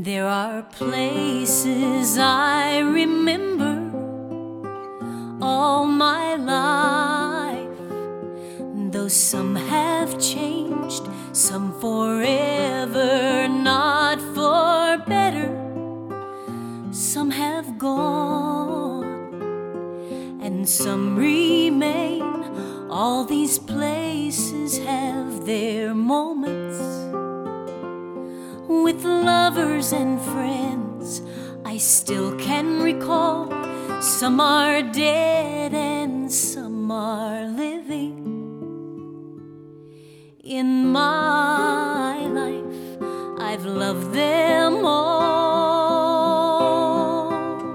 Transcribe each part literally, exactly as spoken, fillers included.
There are places I remember all my life, though some have changed, some forever, not for better. Some have gone and some remain. All these places have their moments with lovers and friends I still can recall. Some are dead and some are living. In my life, I've loved them all.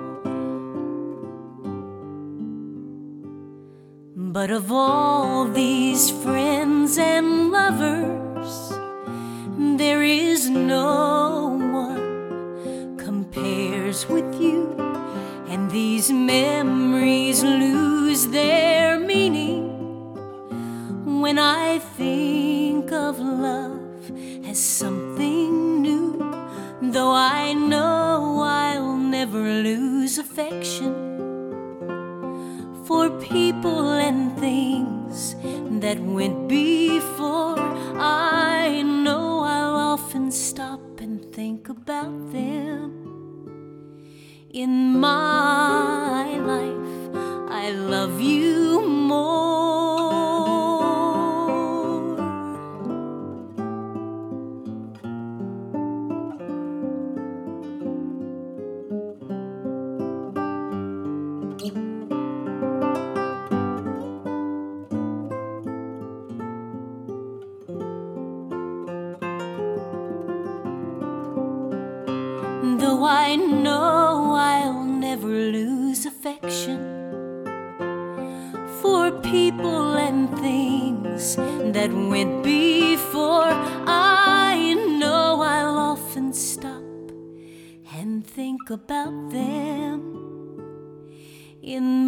But of all these friends and lovers, there is no one compares with you, and these memories lose their meaning when I think of love as something new. Though I know I'll never lose affection for people and things that went before, I know I'll often stop and think about them. In my life, I love you more. Though I know I'll never lose affection for people and things that went before, I know I'll often stop and think about them. In